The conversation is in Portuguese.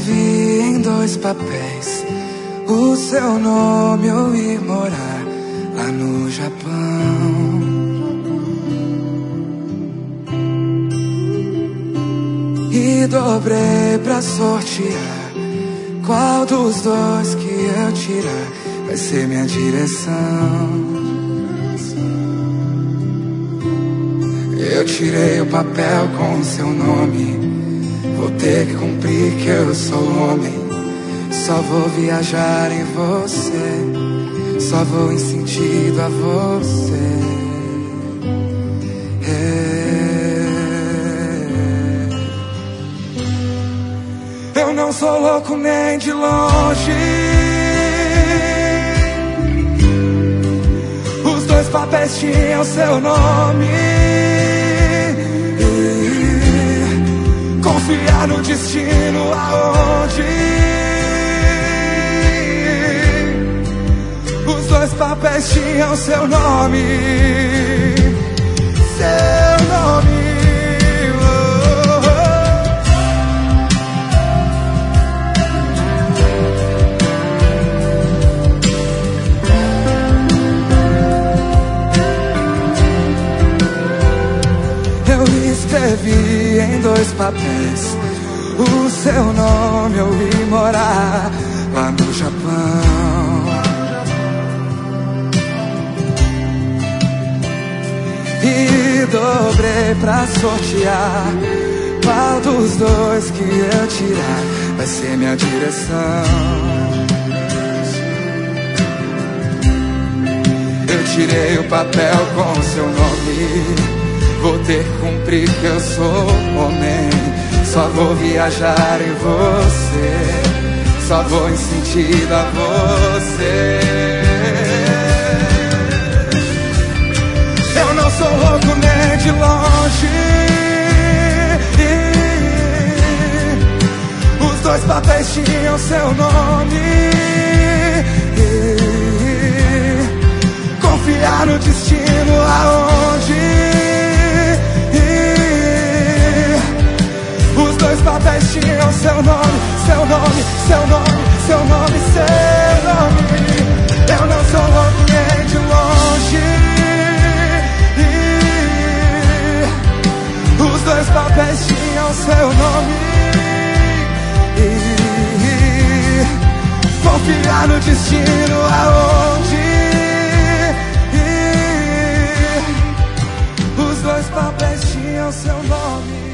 escrevi em 2 papéis o seu nome, eu ir morar lá no Japão. E dobrei pra sortear qual dos 2 que eu tirar vai ser minha direção. Eu tirei o papel com o seu nome, vou ter que cumprir que eu sou homem. Só vou viajar em você, só vou em sentido a você. Eu não sou louco nem de longe. Os 2 papéis tinham seu nome. Confiar no destino aonde os 2 papéis tinham seu nome. Seu nome. Escrevi em 2 papéis o seu nome, eu ir morar lá no Japão. E dobrei pra sortear qual dos 2 que eu tirar vai ser minha direção. Eu tirei o papel com o seu nome, vou ter que cumprir que eu sou homem. Só vou viajar em você, só vou em sentido a você. Eu não sou louco nem de longe. Os 2 papéis tinham seu nome. Confiar no destino aonde os 2 papéis tinham seu nome, seu nome, seu nome, seu nome, seu nome. Eu não sou louco nem de longe. Os 2 papéis tinham seu nome. Confiar no destino aonde os 2 papéis tinham seu nome.